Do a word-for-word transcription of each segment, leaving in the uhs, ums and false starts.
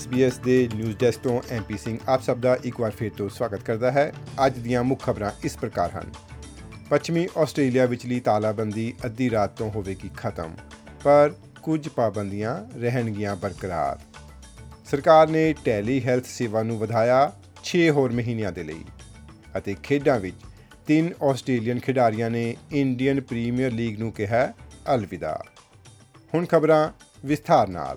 S B S ਦੇ news desk ਤੋਂ M P Singh ਆਪ ਸਭ ਦਾ ਇੱਕ ਵਾਰ ਫਿਰ ਤੋਂ ਸਵਾਗਤ ਕਰਦਾ ਹੈ। ਅੱਜ ਦੀਆਂ ਮੁੱਖ ਖਬਰਾਂ ਇਸ ਪ੍ਰਕਾਰ ਹਨ। ਪੱਛਮੀ ਆਸਟ੍ਰੇਲੀਆ ਵਿਚਲੀ ਤਾਲਾਬੰਦੀ ਅੱਧੀ ਰਾਤ ਤੋਂ ਹੋਵੇਗੀ ਖਤਮ, ਪਰ ਕੁਝ ਪਾਬੰਦੀਆਂ ਰਹਿਣਗੀਆਂ ਬਰਕਰਾਰ। ਸਰਕਾਰ ਨੇ ਟੈਲੀ ਹੈਲਥ ਸੇਵਾ ਨੂੰ ਵਧਾਇਆ ਛੇ ਹੋਰ ਮਹੀਨਿਆਂ ਦੇ ਲਈ। ਅਤੇ ਖੇਡਾਂ ਵਿੱਚ ਤਿੰਨ ਆਸਟ੍ਰੇਲੀਅਨ ਖਿਡਾਰੀਆਂ ਨੇ ਇੰਡੀਅਨ ਪ੍ਰੀਮੀਅਰ ਲੀਗ ਨੂੰ ਕਿਹਾ ਅਲਵਿਦਾ। ਹੁਣ ਖਬਰਾਂ ਵਿਸਥਾਰ ਨਾਲ।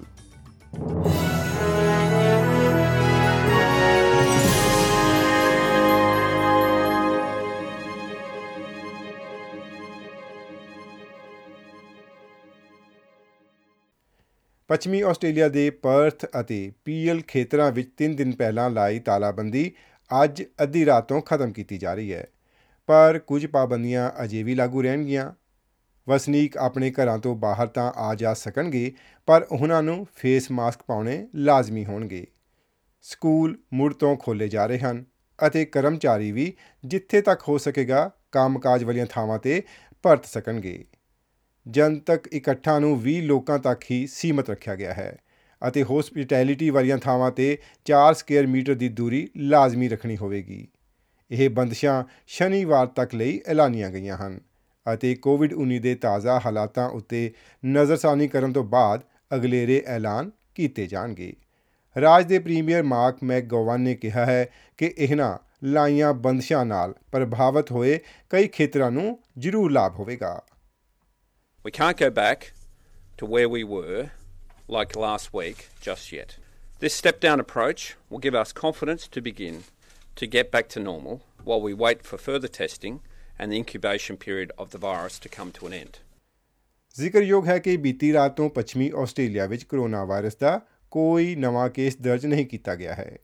ਪੱਛਮੀ ਆਸਟ੍ਰੇਲੀਆ ਦੇ ਪਰਥ ਅਤੇ ਪੀ ਐਲ ਖੇਤਰਾਂ ਵਿੱਚ ਤਿੰਨ ਦਿਨ ਪਹਿਲਾਂ ਲਾਈ ਤਾਲਾਬੰਦੀ ਅੱਜ ਅੱਧੀ ਰਾਤ ਤੋਂ ਖਤਮ ਕੀਤੀ ਜਾ ਰਹੀ ਹੈ, ਪਰ ਕੁਝ ਪਾਬੰਦੀਆਂ ਅਜੇ ਵੀ ਲਾਗੂ ਰਹਿਣਗੀਆਂ। ਵਸਨੀਕ ਆਪਣੇ ਘਰਾਂ ਤੋਂ ਬਾਹਰ ਤਾਂ ਆ ਜਾ ਸਕਣਗੇ, ਪਰ ਉਹਨਾਂ ਨੂੰ ਫੇਸ ਮਾਸਕ ਪਾਉਣੇ ਲਾਜ਼ਮੀ ਹੋਣਗੇ। ਸਕੂਲ ਮੁੜ ਤੋਂ ਖੋਲ੍ਹੇ ਜਾ ਰਹੇ ਹਨ ਅਤੇ ਕਰਮਚਾਰੀ ਵੀ ਜਿੱਥੇ ਤੱਕ ਹੋ ਸਕੇਗਾ ਕੰਮਕਾਜ ਵਾਲੀਆਂ ਥਾਵਾਂ 'ਤੇ ਪਰਤ ਸਕਣਗੇ। ਜਨਤਕ ਇਕੱਠਾਂ ਨੂੰ ਵੀਹ ਲੋਕਾਂ ਤੱਕ ਹੀ ਸੀਮਤ ਰੱਖਿਆ ਗਿਆ ਹੈ ਅਤੇ ਹੋਸਪਿਟੈਲਿਟੀ ਵਾਲੀਆਂ ਥਾਵਾਂ 'ਤੇ ਚਾਰ ਸਕੁਏਅਰ ਮੀਟਰ ਦੀ ਦੂਰੀ ਲਾਜ਼ਮੀ ਰੱਖਣੀ ਹੋਵੇਗੀ। ਇਹ ਬੰਦਸ਼ਾਂ ਸ਼ਨੀਵਾਰ ਤੱਕ ਲਈ ਐਲਾਨੀਆਂ ਗਈਆਂ ਹਨ ਅਤੇ ਕੋਵਿਡ ਉੱਨੀ ਦੇ ਤਾਜ਼ਾ ਹਾਲਾਤਾਂ ਉੱਤੇ ਨਜ਼ਰਸਾਨੀ ਕਰਨ ਤੋਂ ਬਾਅਦ ਅਗਲੇਰੇ ਐਲਾਨ ਕੀਤੇ ਜਾਣਗੇ। ਰਾਜ ਦੇ ਪ੍ਰੀਮੀਅਰ ਮਾਰਕ ਮੈਕਗੋਵਨ ਨੇ ਕਿਹਾ ਹੈ ਕਿ ਇਹਨਾਂ ਲਾਈਆਂ ਬੰਦਸ਼ਾਂ ਨਾਲ ਪ੍ਰਭਾਵਿਤ ਹੋਏ ਕਈ ਖੇਤਰਾਂ ਨੂੰ ਜ਼ਰੂਰ ਲਾਭ ਹੋਵੇਗਾ। We can't go back to where we were like last week just yet. This step-down approach will give us confidence to begin to get back to normal while we wait for further testing and the incubation period of the virus to come to an end. ਜ਼ਿਕਰਯੋਗ ਹੈ ਕਿ ਬੀਤੀ ਰਾਤ ਤੋਂ ਪੱਛਮੀ Australia ਵਿੱਚ corona virus ਦਾ ਕੋਈ ਨਵਾਂ ਕੇਸ ਦਰਜ ਨਹੀਂ ਕੀਤਾ ਗਿਆ ਹੈ।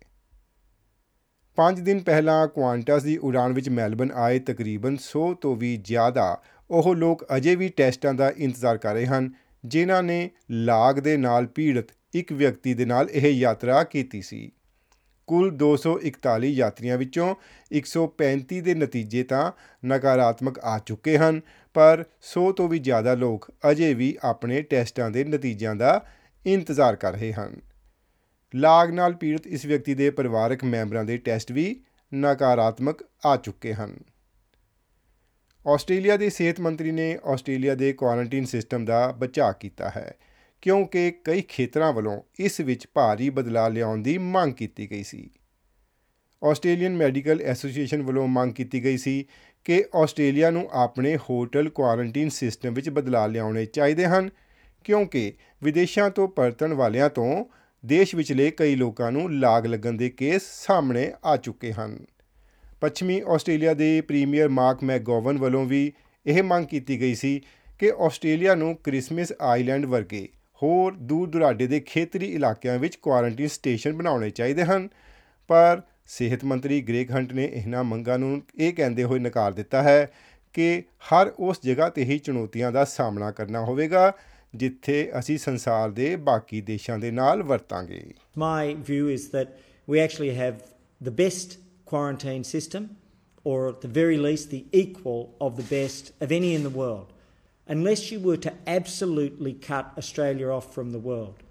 ਪੰਜ ਦਿਨ ਪਹਿਲਾਂ ਕੁਆਂਟਸ ਦੀ ਉਡਾਨ ਵਿੱਚ ਮੈਲਬਨ ਆਏ ਤਕਰੀਬਨ ਸੌ ਤੋਂ ਵੀ ਜ਼ਿਆਦਾ ਉਹ ਲੋਕ ਅਜੇ ਵੀ ਟੈਸਟਾਂ ਦਾ ਇੰਤਜ਼ਾਰ ਕਰ ਰਹੇ ਹਨ, ਜਿਨ੍ਹਾਂ ਨੇ ਲਾਗ ਦੇ ਨਾਲ ਪੀੜਤ ਇੱਕ ਵਿਅਕਤੀ ਦੇ ਨਾਲ ਇਹ ਯਾਤਰਾ ਕੀਤੀ ਸੀ। ਕੁੱਲ ਦੋ ਸੌ ਇਕਤਾਲੀ ਯਾਤਰੀਆਂ ਵਿੱਚੋਂ ਇੱਕ ਸੌ ਪੈਂਤੀ ਦੇ ਨਤੀਜੇ ਤਾਂ ਨਕਾਰਾਤਮਕ ਆ ਚੁੱਕੇ ਹਨ, ਪਰ ਸੌ ਤੋਂ ਵੀ ਜ਼ਿਆਦਾ ਲੋਕ ਅਜੇ ਵੀ ਆਪਣੇ ਟੈਸਟਾਂ ਦੇ ਨਤੀਜਿਆਂ ਦਾ ਇੰਤਜ਼ਾਰ ਕਰ ਰਹੇ ਹਨ। ਲਾਗ ਨਾਲ ਪੀੜਤ ਇਸ ਵਿਅਕਤੀ ਦੇ ਪਰਿਵਾਰਕ ਮੈਂਬਰਾਂ ਦੇ ਟੈਸਟ ਵੀ ਨਕਾਰਾਤਮਕ ਆ ਚੁੱਕੇ ਹਨ। ਆਸਟ੍ਰੇਲੀਆ ਦੇ ਸਿਹਤ ਮੰਤਰੀ ਨੇ ਆਸਟ੍ਰੇਲੀਆ ਦੇ ਕੁਆਰੰਟੀਨ ਸਿਸਟਮ ਦਾ ਬਚਾਅ ਕੀਤਾ ਹੈ, ਕਿਉਂਕਿ ਕਈ ਖੇਤਰਾਂ ਵੱਲੋਂ ਇਸ ਵਿੱਚ ਭਾਰੀ ਬਦਲਾਅ ਲਿਆਉਣ ਦੀ ਮੰਗ ਕੀਤੀ ਗਈ ਸੀ। ਆਸਟ੍ਰੇਲੀਅਨ ਮੈਡੀਕਲ ਐਸੋਸੀਏਸ਼ਨ ਵੱਲੋਂ ਮੰਗ ਕੀਤੀ ਗਈ ਸੀ ਕਿ ਆਸਟ੍ਰੇਲੀਆ ਨੂੰ ਆਪਣੇ ਹੋਟਲ ਕੁਆਰੰਟੀਨ ਸਿਸਟਮ ਵਿੱਚ ਬਦਲਾਅ ਲਿਆਉਣੇ ਚਾਹੀਦੇ ਹਨ, ਕਿਉਂਕਿ ਵਿਦੇਸ਼ਾਂ ਤੋਂ ਪਰਤਣ ਵਾਲਿਆਂ ਤੋਂ ਦੇਸ਼ ਵਿਚਲੇ ਕਈ ਲੋਕਾਂ ਨੂੰ ਲਾਗ ਲੱਗਣ ਦੇ ਕੇਸ ਸਾਹਮਣੇ ਆ ਚੁੱਕੇ ਹਨ। ਪੱਛਮੀ ਆਸਟ੍ਰੇਲੀਆ ਦੇ ਪ੍ਰੀਮੀਅਰ ਮਾਰਕ ਮੈਕਗੋਵਨ ਵੱਲੋਂ ਵੀ ਇਹ ਮੰਗ ਕੀਤੀ ਗਈ ਸੀ ਕਿ ਆਸਟ੍ਰੇਲੀਆ ਨੂੰ ਕ੍ਰਿਸਮਸ ਆਈਲੈਂਡ ਵਰਗੇ ਹੋਰ ਦੂਰ ਦੁਰਾਡੇ ਦੇ ਖੇਤਰੀ ਇਲਾਕਿਆਂ ਵਿੱਚ ਕੁਆਰੰਟੀਨ ਸਟੇਸ਼ਨ ਬਣਾਉਣੇ ਚਾਹੀਦੇ ਹਨ, ਪਰ ਸਿਹਤ ਮੰਤਰੀ ਗ੍ਰੇਗ ਹੰਟ ਨੇ ਇਹਨਾਂ ਮੰਗਾਂ ਨੂੰ ਇਹ ਕਹਿੰਦੇ ਹੋਏ ਨਕਾਰ ਦਿੱਤਾ ਹੈ ਕਿ ਹਰ ਉਸ ਜਗ੍ਹਾ 'ਤੇ ਹੀ ਚੁਣੌਤੀਆਂ ਦਾ ਸਾਹਮਣਾ ਕਰਨਾ ਹੋਵੇਗਾ ਜਿੱਥੇ ਅਸੀਂ ਸੰਸਾਰ ਦੇ ਬਾਕੀ ਦੇਸ਼ਾਂ ਦੇ ਨਾਲ ਵਰਤਾਂਗੇ। My view is that we actually have the best quarantine system, or at the very least the equal of the best of any in the world, unless you were to absolutely cut Australia off from the world.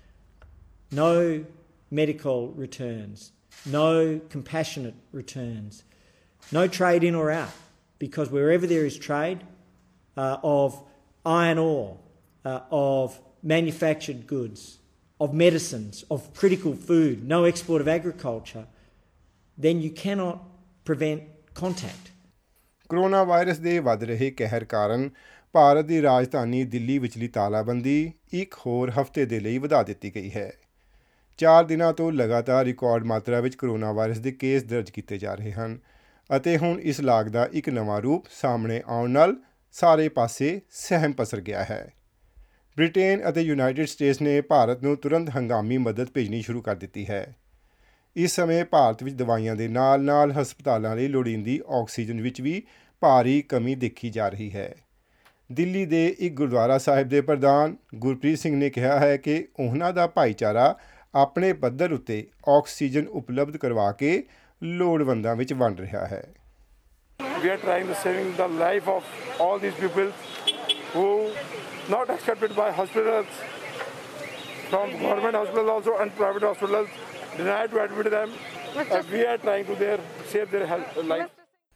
No medical returns, no compassionate returns, no trade in or out, because wherever there is trade uh, of iron ore, uh, of manufactured goods, of medicines, of critical food, no export of agriculture, then you cannot prevent contact. Corona virus ਦੇ ਵੱਧ ਰਹੇ ਕਹਿਰ ਕਾਰਨ ਭਾਰਤ ਦੀ ਰਾਜਧਾਨੀ ਦਿੱਲੀ ਵਿਚਲੀ ਤਾਲਾਬੰਦੀ ਇੱਕ ਹੋਰ ਹਫ਼ਤੇ ਦੇ ਲਈ ਵਧਾ ਦਿੱਤੀ ਗਈ ਹੈ। ਚਾਰ ਦਿਨਾਂ ਤੋਂ ਲਗਾਤਾਰ ਰਿਕਾਰਡ ਮਾਤਰਾ ਵਿੱਚ ਕਰੋਨਾ ਵਾਇਰਸ ਦੇ ਕੇਸ ਦਰਜ ਕੀਤੇ ਜਾ ਰਹੇ ਹਨ ਅਤੇ ਹੁਣ ਇਸ ਲਾਗ ਦਾ ਇੱਕ ਨਵਾਂ ਰੂਪ ਸਾਹਮਣੇ ਆਉਣ ਨਾਲ ਸਾਰੇ ਪਾਸੇ ਸਹਿਮ ਪਸਰ ਗਿਆ ਹੈ। ਬ੍ਰਿਟੇਨ ਅਤੇ ਯੂਨਾਈਟਿਡ ਸਟੇਟਸ ਨੇ ਭਾਰਤ ਨੂੰ ਤੁਰੰਤ ਹੰਗਾਮੀ ਮਦਦ ਭੇਜਣੀ ਸ਼ੁਰੂ ਕਰ ਦਿੱਤੀ ਹੈ। ਇਸ ਸਮੇਂ ਭਾਰਤ ਵਿੱਚ ਦਵਾਈਆਂ ਦੇ ਨਾਲ ਨਾਲ ਹਸਪਤਾਲਾਂ ਲਈ ਲੋੜੀਂਦੀ ਆਕਸੀਜਨ ਵਿੱਚ ਵੀ ਭਾਰੀ ਕਮੀ ਦੇਖੀ ਜਾ ਰਹੀ ਹੈ। ਦਿੱਲੀ ਦੇ ਇੱਕ ਗੁਰਦੁਆਰਾ ਸਾਹਿਬ ਦੇ ਪ੍ਰਧਾਨ ਗੁਰਪ੍ਰੀਤ ਸਿੰਘ ਨੇ ਕਿਹਾ ਹੈ ਕਿ ਉਹਨਾਂ ਦਾ ਭਾਈਚਾਰਾ ਆਪਣੇ ਪੱਧਰ ਉੱਤੇ ਆਕਸੀਜਨ ਉਪਲਬਧ ਕਰਵਾ ਕੇ ਲੋੜਵੰਦਾਂ ਵਿੱਚ ਵੰਡ ਰਿਹਾ ਹੈ। We are trying to saving the life of all these people who not accepted by hospitals from government hospitals also and private hospitals denied to admit them. Uh, we are trying to their, save their health life.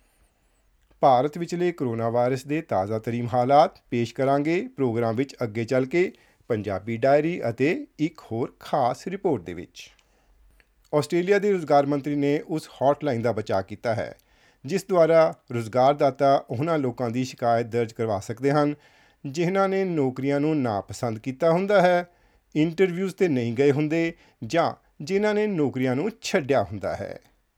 Bharat ਵਿਚਲੇ corona virus ਦੇ ਤਾਜ਼ਾ ਤਰੀਨ ਹਾਲਾਤ ਪੇਸ਼ ਕਰਾਂਗੇ programme ਵਿੱਚ ਅੱਗੇ ਚੱਲ ਕੇ Punjabi diary ਅਤੇ ਇੱਕ ਹੋਰ ਖਾਸ ਰਿਪੋਰਟ ਦੇ ਵਿੱਚ। ਆਸਟ੍ਰੇਲੀਆ ਦੇ ਰੁਜ਼ਗਾਰ ਮੰਤਰੀ ਨੇ ਉਸ ਹੌਟਲਾਈਨ ਦਾ ਬਚਾਅ ਕੀਤਾ ਹੈ ਜਿਸ ਦੁਆਰਾ ਰੁਜ਼ਗਾਰਦਾਤਾ ਉਹਨਾਂ ਲੋਕਾਂ ਦੀ ਸ਼ਿਕਾਇਤ ਦਰਜ ਕਰਵਾ ਸਕਦੇ ਹਨ ਜਿਨ੍ਹਾਂ ਨੇ ਨੌਕਰੀਆਂ ਨੂੰ ਨਾਪਸੰਦ ਕੀਤਾ ਹੁੰਦਾ ਹੈ, ਇੰਟਰਵਿਊਜ਼ 'ਤੇ ਨਹੀਂ ਗਏ ਹੁੰਦੇ ਜਾਂ ਜਿਨ੍ਹਾਂ ਨੇ ਨੌਕਰੀਆਂ ਨੂੰ ਛੱਡਿਆ ਹੁੰਦਾ ਹੈ।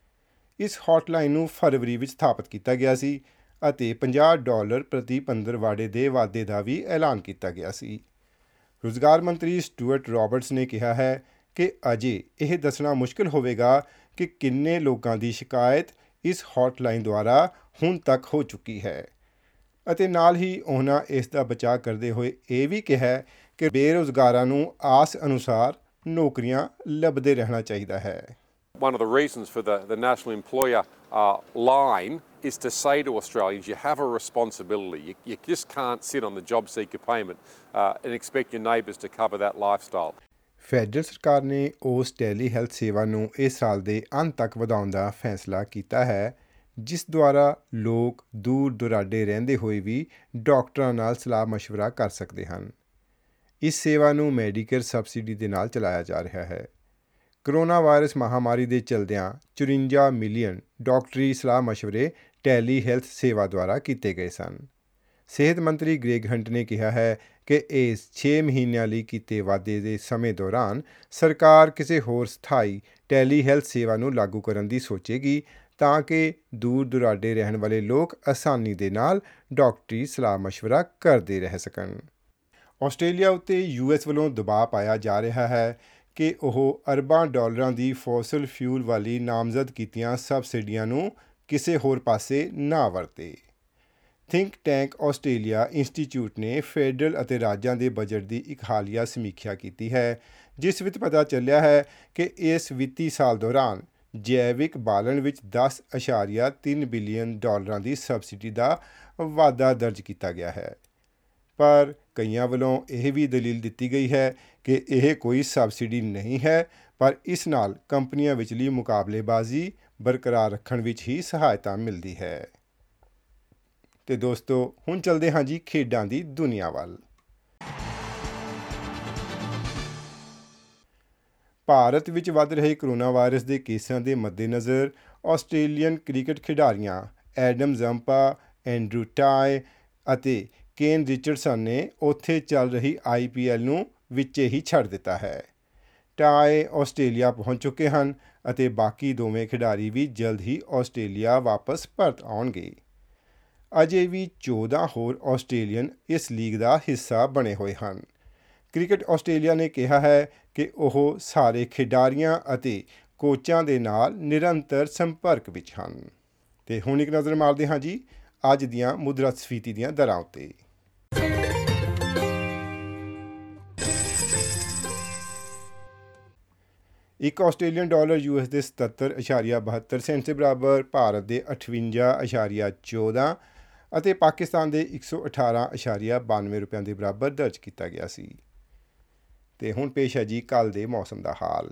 ਇਸ ਹੌਟਲਾਈਨ ਨੂੰ ਫਰਵਰੀ ਵਿੱਚ ਸਥਾਪਿਤ ਕੀਤਾ ਗਿਆ ਸੀ ਅਤੇ ਪੰਜਾਹ ਡਾਲਰ ਪ੍ਰਤੀ ਪੰਦਰਵਾੜੇ ਦੇ ਵਾਧੇ ਦਾ ਵੀ ਐਲਾਨ ਕੀਤਾ ਗਿਆ ਸੀ। ਰੁਜ਼ਗਾਰ ਮੰਤਰੀ ਸਟੂਅਰਟ ਰੌਬਰਟਸ ਨੇ ਕਿਹਾ ਹੈ ਕਿ ਅਜੇ ਇਹ ਦੱਸਣਾ ਮੁਸ਼ਕਿਲ ਹੋਵੇਗਾ ਕਿ ਕਿੰਨੇ ਲੋਕਾਂ ਦੀ ਸ਼ਿਕਾਇਤ ਇਸ ਹੌਟਲਾਈਨ ਦੁਆਰਾ ਹੁਣ ਤੱਕ ਹੋ ਚੁੱਕੀ ਹੈ ਅਤੇ ਨਾਲ ਹੀ ਉਹਨਾਂ ਇਸ ਦਾ ਬਚਾਅ ਕਰਦੇ ਹੋਏ ਇਹ ਵੀ ਕਿਹਾ ਕਿ ਬੇਰੁਜ਼ਗਾਰਾਂ ਨੂੰ ਆਸ ਅਨੁਸਾਰ ਨੌਕਰੀਆਂ ਲੱਭਦੇ ਰਹਿਣਾ ਚਾਹੀਦਾ ਹੈ। One of the reasons for the, the national employer uh, line is to say to Australians, you have a responsibility. You, you just can't sit on the job seeker payment uh, and expect your neighbours to cover that lifestyle. Federal ਸਰਕਾਰ ਨੇ ਉਸ Tally health ਸੇਵਾ ਨੂੰ ਇਸ ਸਾਲ ਦੇ ਅੰਤ ਤੱਕ ਵਧਾਉਣ ਦਾ ਫੈਸਲਾ ਕੀਤਾ ਹੈ ਜਿਸ ਦੁਆਰਾ ਲੋਕ ਦੂਰ ਦੁਰਾਡੇ ਰਹਿੰਦੇ ਹੋਏ ਵੀ ਡਾਕਟਰਾਂ ਨਾਲ ਸਲਾਹ ਮਸ਼ਵਰਾ ਕਰ ਸਕਦੇ ਹਨ। ਇਸ ਸੇਵਾ ਨੂੰ ਮੈਡੀਕੇਅਰ ਸਬਸਿਡੀ ਦੇ ਨਾਲ ਚਲਾਇਆ ਜਾ ਰਿਹਾ ਹੈ। ਕਰੋਨਾ ਵਾਇਰਸ ਮਹਾਮਾਰੀ ਦੇ ਚਲਦਿਆਂ ਚੁਰੰਜਾ ਮਿਲੀਅਨ ਡਾਕਟਰੀ ਸਲਾਹ ਮਸ਼ਵਰੇ ਟੈਲੀ ਹੈਲਥ ਸੇਵਾ ਦੁਆਰਾ ਕੀਤੇ ਗਏ ਸਨ। ਸਿਹਤ ਮੰਤਰੀ ਗ੍ਰੇਗ ਹੰਟ ਨੇ ਕਿਹਾ ਹੈ ਕਿ ਇਸ ਛੇ ਮਹੀਨਿਆਂ ਲਈ ਕੀਤੇ ਵਾਧੇ ਦੇ ਸਮੇਂ ਦੌਰਾਨ ਸਰਕਾਰ ਕਿਸੇ ਹੋਰ ਸਥਾਈ ਟੈਲੀ ਹੈਲਥ ਸੇਵਾ ਨੂੰ ਲਾਗੂ ਕਰਨ ਦੀ ਸੋਚੇਗੀ ਤਾਂ ਕਿ ਦੂਰ ਦੁਰਾਡੇ ਰਹਿਣ ਵਾਲੇ ਲੋਕ ਆਸਾਨੀ ਦੇ ਨਾਲ ਡਾਕਟਰੀ ਸਲਾਹ ਮਸ਼ਵਰਾ ਕਰਦੇ ਰਹਿ ਸਕਣ। ਆਸਟ੍ਰੇਲੀਆ ਉੱਤੇ ਯੂ ਐਸ ਵੱਲੋਂ ਦਬਾਅ ਪਾਇਆ ਜਾ ਰਿਹਾ ਹੈ ਕਿ ਉਹ ਅਰਬਾਂ ਡਾਲਰਾਂ ਦੀ ਫੋਸਲ ਫਿਊਲ ਵਾਲੀ ਨਾਮਜ਼ਦ ਕੀਤੀਆਂ ਸਬਸਿਡੀਆਂ ਨੂੰ ਕਿਸੇ ਹੋਰ ਪਾਸੇ ਨਾ ਵਰਤੇ। ਥਿੰਕ ਟੈਂਕ ਆਸਟ੍ਰੇਲੀਆ ਇੰਸਟੀਚਿਊਟ ਨੇ ਫੈਡਰਲ ਅਤੇ ਰਾਜਾਂ ਦੇ ਬਜਟ ਦੀ ਇੱਕ ਹਾਲੀਆ ਸਮੀਖਿਆ ਕੀਤੀ ਹੈ ਜਿਸ ਵਿੱਚ ਪਤਾ ਚੱਲਿਆ ਹੈ ਕਿ ਇਸ ਵਿੱਤੀ ਸਾਲ ਦੌਰਾਨ ਜੈਵਿਕ ਬਾਲਣ ਵਿੱਚ ਦਸ ਅਸ਼ਾਰੀਆ ਤਿੰਨ ਬਿਲੀਅਨ ਡਾਲਰਾਂ ਦੀ ਸਬਸਿਡੀ ਦਾ ਵਾਧਾ ਦਰਜ ਕੀਤਾ ਗਿਆ ਹੈ। ਪਰ ਕਈਆਂ ਵੱਲੋਂ ਇਹ ਵੀ ਦਲੀਲ ਦਿੱਤੀ ਗਈ ਹੈ ਕਿ ਇਹ ਕੋਈ ਸਬਸਿਡੀ ਨਹੀਂ ਹੈ ਪਰ ਇਸ ਨਾਲ ਕੰਪਨੀਆਂ ਵਿਚਲੀ ਮੁਕਾਬਲੇਬਾਜ਼ੀ ਬਰਕਰਾਰ ਰੱਖਣ ਵਿੱਚ ਹੀ ਸਹਾਇਤਾ ਮਿਲਦੀ ਹੈ। ਤੇ ਦੋਸਤੋ ਹੁਣ ਚੱਲਦੇ ਹਾਂ ਜੀ ਖੇਡਾਂ ਦੀ ਦੁਨੀਆ ਵੱਲ। ਭਾਰਤ ਵਿੱਚ ਵੱਧ ਰਹੇ ਕਰੋਨਾ ਵਾਇਰਸ ਦੇ ਕੇਸਾਂ ਦੇ ਮੱਦੇਨਜ਼ਰ ਆਸਟ੍ਰੇਲੀਅਨ ਕ੍ਰਿਕਟ ਖਿਡਾਰੀਆਂ ਐਡਮ ਜ਼ੰਪਾ, ਐਂਡਰੂ ਟਾਈ ਅਤੇ ਕੇਨ ਰਿਚਰਡਸਨ ਨੇ ਉੱਥੇ ਚੱਲ ਰਹੀ ਆਈ ਪੀ ਐਲ ਨੂੰ ਵਿੱਚੇ ਹੀ ਛੱਡ ਦਿੱਤਾ ਹੈ। ਟਾਈ ਆਸਟ੍ਰੇਲੀਆ ਪਹੁੰਚ ਚੁੱਕੇ ਹਨ ਅਤੇ ਬਾਕੀ ਦੋਵੇਂ ਖਿਡਾਰੀ ਵੀ ਜਲਦ ਹੀ ਆਸਟ੍ਰੇਲੀਆ ਵਾਪਸ ਪਰਤ ਆਉਣਗੇ। ਅਜੇ ਵੀ ਚੌਦਾਂ ਹੋਰ ਆਸਟ੍ਰੇਲੀਅਨ ਇਸ ਲੀਗ ਦਾ ਹਿੱਸਾ ਬਣੇ ਹੋਏ ਹਨ। ਕ੍ਰਿਕਟ ਆਸਟ੍ਰੇਲੀਆ ਨੇ ਕਿਹਾ ਹੈ ਕਿ ਉਹ ਸਾਰੇ ਖਿਡਾਰੀਆਂ ਅਤੇ ਕੋਚਾਂ ਦੇ ਨਾਲ ਨਿਰੰਤਰ ਸੰਪਰਕ ਵਿੱਚ ਹਨ। ਤੇ ਹੁਣ ਇੱਕ ਨਜ਼ਰ ਮਾਰਦੇ ਹਾਂ ਜੀ ਅੱਜ ਦੀਆਂ ਮੁਦਰਾਸਫੀਤੀ ਦੀਆਂ ਦਰਾਂ ਉੱਤੇ। ਇੱਕ ਆਸਟ੍ਰੇਲੀਅਨ ਡਾਲਰ ਯੂ ਐਸ ਦੇ ਸਤੱਤਰ ਅਸ਼ਾਰੀਆ ਬਹੱਤਰ ਸੈਂਟ ਦੇ ਬਰਾਬਰ, ਭਾਰਤ ਦੇ ਅਠਵੰਜਾ ਅਸ਼ਾਰੀਆ ਚੌਦਾਂ ਅਤੇ ਪਾਕਿਸਤਾਨ ਦੇ ਇੱਕ ਸੌ ਅਠਾਰਾਂ ਅਸ਼ਾਰੀਆ ਬਾਨਵੇਂ ਰੁਪਇਆਂ ਦੇ ਬਰਾਬਰ ਦਰਜ ਕੀਤਾ ਗਿਆ ਸੀ। ਤੇ ਹੁਣ ਪੇਸ਼ ਹੈ ਜੀ ਕੱਲ੍ਹ ਦੇ ਮੌਸਮ ਦਾ ਹਾਲ।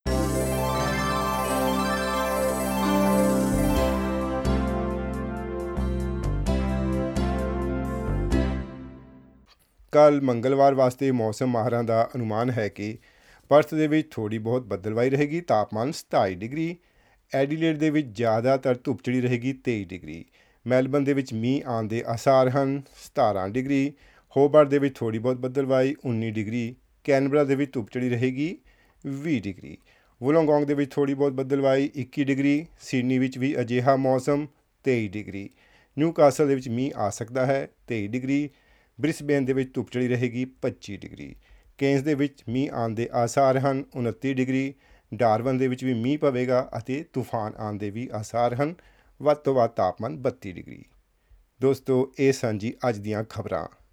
ਕੱਲ੍ਹ ਮੰਗਲਵਾਰ ਵਾਸਤੇ ਮੌਸਮ ਮਾਹਰਾਂ ਦਾ ਅਨੁਮਾਨ ਹੈ ਕਿ ਪਰਥ ਦੇ ਵਿੱਚ ਥੋੜ੍ਹੀ ਬਹੁਤ ਬੱਦਲਵਾਈ ਰਹੇਗੀ, ਤਾਪਮਾਨ ਸਤਾਈ ਡਿਗਰੀ। ਐਡੀਲੇਡ ਦੇ ਵਿੱਚ ਜ਼ਿਆਦਾਤਰ ਧੁੱਪ ਚੜੀ ਰਹੇਗੀ, ਤੇਈ ਡਿਗਰੀ। ਮੈਲਬਨ ਦੇ ਵਿੱਚ ਮੀਂਹ ਆਉਣ ਦੇ ਆਸਾਰ ਹਨ, ਸਤਾਰਾਂ ਡਿਗਰੀ। ਹੋਬਾਰਟ ਦੇ ਵਿੱਚ ਥੋੜ੍ਹੀ ਬਹੁਤ ਬੱਦਲਵਾਈ, ਉੱਨੀ ਡਿਗਰੀ। ਕੈਨਬਰਾ ਦੇ ਵਿੱਚ ਧੁੱਪ ਚੜੀ ਰਹੇਗੀ, ਵੀਹ ਡਿਗਰੀ। ਵੁਲੋਂਗੋਂਗ ਦੇ ਵਿੱਚ ਥੋੜ੍ਹੀ ਬਹੁਤ ਬੱਦਲਵਾਈ, ਇੱਕੀ ਡਿਗਰੀ। ਸਿਡਨੀ ਵਿੱਚ ਵੀ ਅਜਿਹਾ ਮੌਸਮ, ਤੇਈ ਡਿਗਰੀ। ਨਿਊਕਾਸਲ ਦੇ ਵਿੱਚ ਮੀਂਹ ਆ ਸਕਦਾ ਹੈ, ਤੇਈ ਡਿਗਰੀ। ਬ੍ਰਿਸਬੇਨ ਦੇ ਵਿੱਚ ਧੁੱਪ ਚੜੀ ਰਹੇਗੀ, ਪੱਚੀ ਡਿਗਰੀ। ਕੇਨਸ ਦੇ ਵਿੱਚ ਮੀਂਹ ਆਉਣ ਦੇ ਆਸਾਰ ਹਨ, ਉਨੱਤੀ ਡਿਗਰੀ। ਡਾਰਵਨ ਦੇ ਵਿੱਚ ਵੀ ਮੀਂਹ ਪਵੇਗਾ ਅਤੇ ਤੂਫਾਨ ਆਉਣ ਦੇ ਵੀ ਆਸਾਰ ਹਨ, ਵੱਧ ਤੋਂ ਵੱਧ ਤਾਪਮਾਨ ਬੱਤੀ ਡਿਗਰੀ। ਦੋਸਤੋ ਇਹ ਸਨ ਜੀ ਅੱਜ ਦੀਆਂ ਖਬਰਾਂ।